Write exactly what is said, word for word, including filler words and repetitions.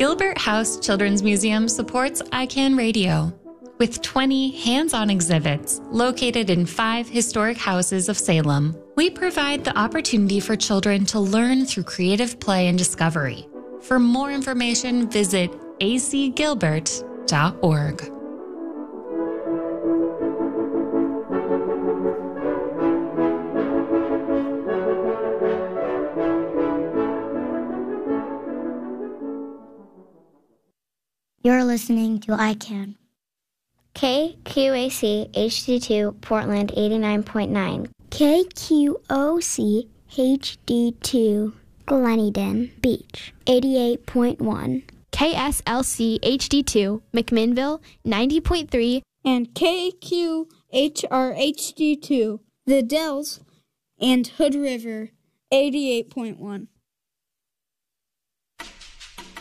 Gilbert House Children's Museum supports I CAN Radio with twenty hands-on exhibits located in five historic houses of Salem. We provide the opportunity for children to learn through creative play and discovery. For more information, visit a c gilbert dot org. You're listening to I CAN. K Q A C H D two Portland eighty-nine point nine. K Q O C H D two Gleneden Beach eighty-eight point one. K S L C H D two McMinnville ninety point three. And K Q H R H D two The Dells and Hood River eighty-eight point one.